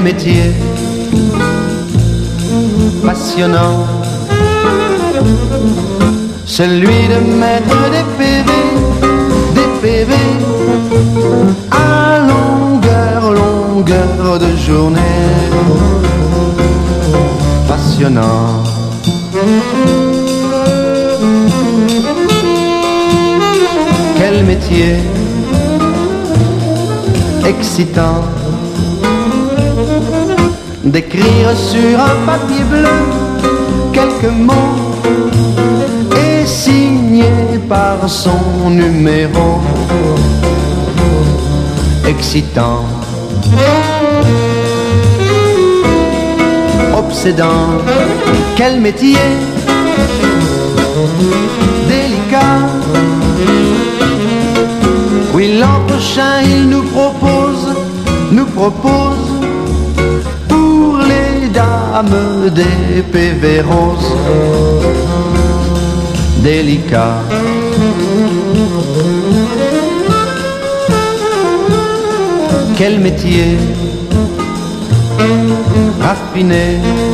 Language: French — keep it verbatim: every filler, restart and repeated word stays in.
métier passionnant, celui de mettre des P V, des P V à longueur, longueur de journée. Passionnant. Quel métier excitant d'écrire sur un papier bleu quelques mots et signé par son numéro. Excitant, obsédant. Quel métier délicat. Oui, l'an prochain il nous propose, nous propose pour les dames des P V roses. Délicat. Quel métier raffiné